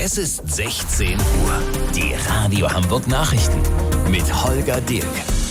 Es ist 16 Uhr. Die Radio Hamburg Nachrichten mit Holger Dirk.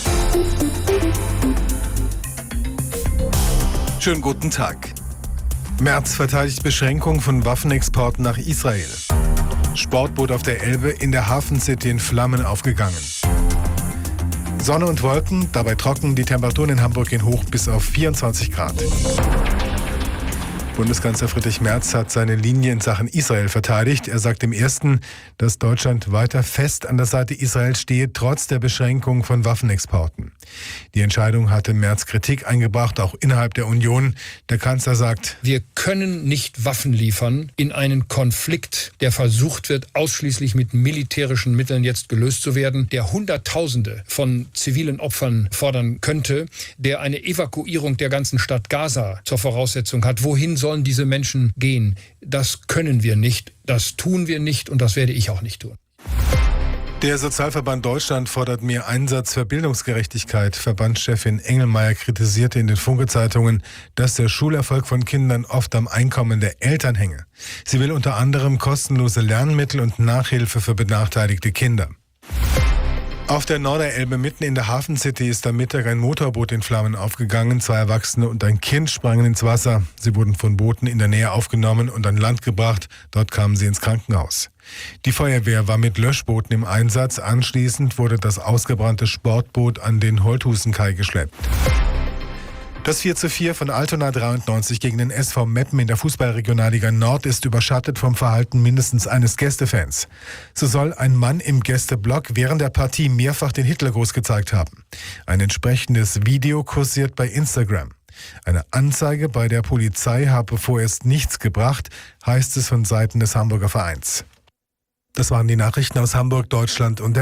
Schönen guten Tag. Merz verteidigt Beschränkung von Waffenexporten nach Israel. Sportboot auf der Elbe in der Hafencity in Flammen aufgegangen. Sonne und Wolken, dabei trocken, die Temperaturen in Hamburg gehen hoch bis auf 24 Grad. Bundeskanzler Friedrich Merz hat seine Linie in Sachen Israel verteidigt. Er sagt im Ersten, dass Deutschland weiter fest an der Seite Israels stehe, trotz der Beschränkung von Waffenexporten. Die Entscheidung hatte Merz Kritik eingebracht, auch innerhalb der Union. Der Kanzler sagt: Wir können nicht Waffen liefern in einen Konflikt, der versucht wird, ausschließlich mit militärischen Mitteln jetzt gelöst zu werden, der Hunderttausende von zivilen Opfern fordern könnte, der eine Evakuierung der ganzen Stadt Gaza zur Voraussetzung hat. Wohin sollen diese Menschen gehen? Das können wir nicht, das tun wir nicht und das werde ich auch nicht tun. Der Sozialverband Deutschland fordert mehr Einsatz für Bildungsgerechtigkeit. Verbandschefin Engelmeier kritisierte in den Funke-Zeitungen, dass der Schulerfolg von Kindern oft am Einkommen der Eltern hänge. Sie will unter anderem kostenlose Lernmittel und Nachhilfe für benachteiligte Kinder. Auf der Norderelbe mitten in der Hafencity ist am Mittag ein Motorboot in Flammen aufgegangen. 2 Erwachsene und ein Kind sprangen ins Wasser. Sie wurden von Booten in der Nähe aufgenommen und an Land gebracht. Dort kamen sie ins Krankenhaus. Die Feuerwehr war mit Löschbooten im Einsatz. Anschließend wurde das ausgebrannte Sportboot an den Holthusenkai geschleppt. Das 4:4 von Altona 93 gegen den SV Meppen in der Fußballregionalliga Nord ist überschattet vom Verhalten mindestens eines Gästefans. So soll ein Mann im Gästeblock während der Partie mehrfach den Hitlergruß gezeigt haben. Ein entsprechendes Video kursiert bei Instagram. Eine Anzeige bei der Polizei habe vorerst nichts gebracht, heißt es von Seiten des Hamburger Vereins. Das waren die Nachrichten aus Hamburg, Deutschland und der